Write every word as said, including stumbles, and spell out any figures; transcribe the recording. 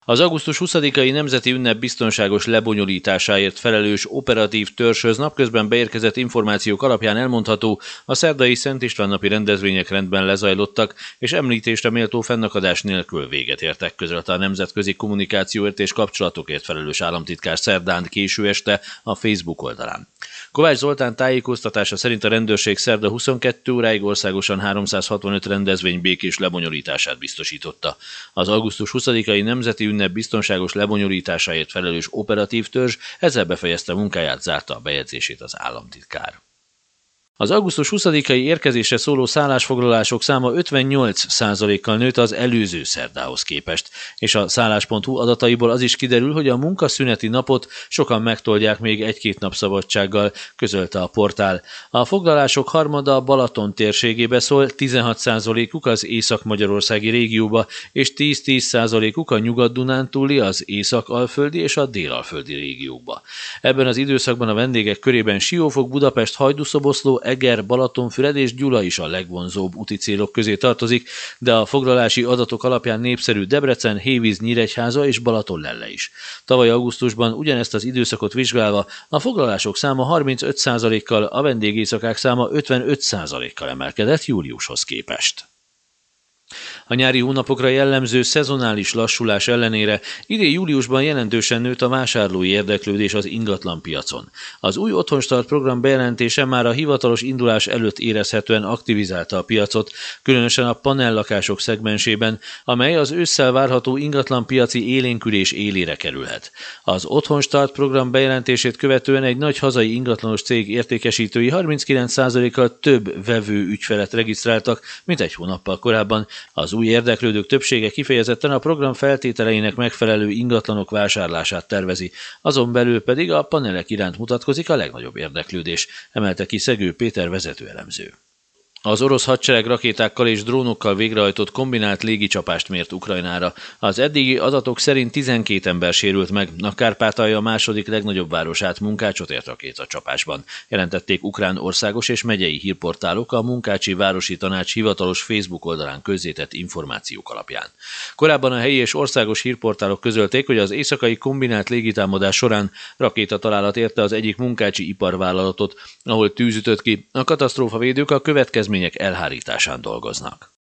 Az augusztus huszadikai nemzeti ünnep biztonságos lebonyolításáért felelős operatív törzshöz napközben beérkezett információk alapján elmondható, a szerdai Szent István napi rendezvények rendben lezajlottak, és említésre méltó fennakadás nélkül véget értek, közölte a Nemzetközi Kommunikációért és Kapcsolatokért felelős államtitkár szerdán késő este a Facebook oldalán. Kovács Zoltán tájékoztatása szerint a rendőrség szerda huszonkettő óráig országosan háromszázhatvanöt rendezvény békés lebonyolítását biztosította. Az augusztus huszadikai nemzeti ünnep biztonságos lebonyolításáért felelős operatív törzs ezzel befejezte munkáját, zárta a bejegyzését az államtitkár. Az augusztus huszadikai érkezésre szóló szállásfoglalások száma ötvennyolc százalékkal nőtt az előző szerdához képest, és a szállás pont hu adataiból az is kiderül, hogy a munkaszüneti napot sokan megtoldják még egy-két nap szabadsággal, közölte a portál. A foglalások harmada Balaton térségébe szól, tizenhat százalékuk az észak-magyarországi régióba, és tíz-tíz százalékuk a nyugat-dunántúli, az észak-alföldi és a dél-alföldi régiókba. Ebben az időszakban a vendégek körében Siófok, Budapest, Hajdú-Szoboszló, Eger, Balatonfüred és Gyula is a legvonzóbb úti célok közé tartozik, de a foglalási adatok alapján népszerű Debrecen, Hévíz, Nyíregyháza és Balatonlelle is. Tavaly augusztusban ugyanezt az időszakot vizsgálva a foglalások száma harmincöt százalékkal, a vendégészakák száma ötvenöt százalékkal emelkedett júliushoz képest. A nyári hónapokra jellemző szezonális lassulás ellenére idén júliusban jelentősen nőtt a vásárlói érdeklődés az ingatlanpiacon. Az új Otthonstart program bejelentése már a hivatalos indulás előtt érezhetően aktivizálta a piacot, különösen a panellakások szegmensében, amely az ősszel várható ingatlanpiaci élénkülés élére kerülhet. Az Otthonstart program bejelentését követően egy nagy hazai ingatlanos cég értékesítői harminckilenc százalékkal több vevő ügyfelet regisztráltak, mint egy hónappal korábban. Az új érdeklődők többsége kifejezetten a program feltételeinek megfelelő ingatlanok vásárlását tervezi, azon belül pedig a panelek iránt mutatkozik a legnagyobb érdeklődés, emelte ki Szegő Péter vezetőelemző. Az orosz hadsereg rakétákkal és drónokkal végrehajtott kombinált légicsapást mért Ukrajnára. Az eddigi adatok szerint tizenkét ember sérült meg, a Kárpátalja második legnagyobb városát Munkácsot ért rakétacsapásban, jelentették ukrán országos és megyei hírportálok a Munkácsi Városi Tanács hivatalos Facebook oldalán közzétett információk alapján. Korábban a helyi és országos hírportálok közölték, hogy az éjszakai kombinált légitámadás során rakétatalálat érte az egyik munkácsi iparvállalatot, ahol tűz ütött ki. A katasztrófavédők a következmények elhárításán dolgoznak.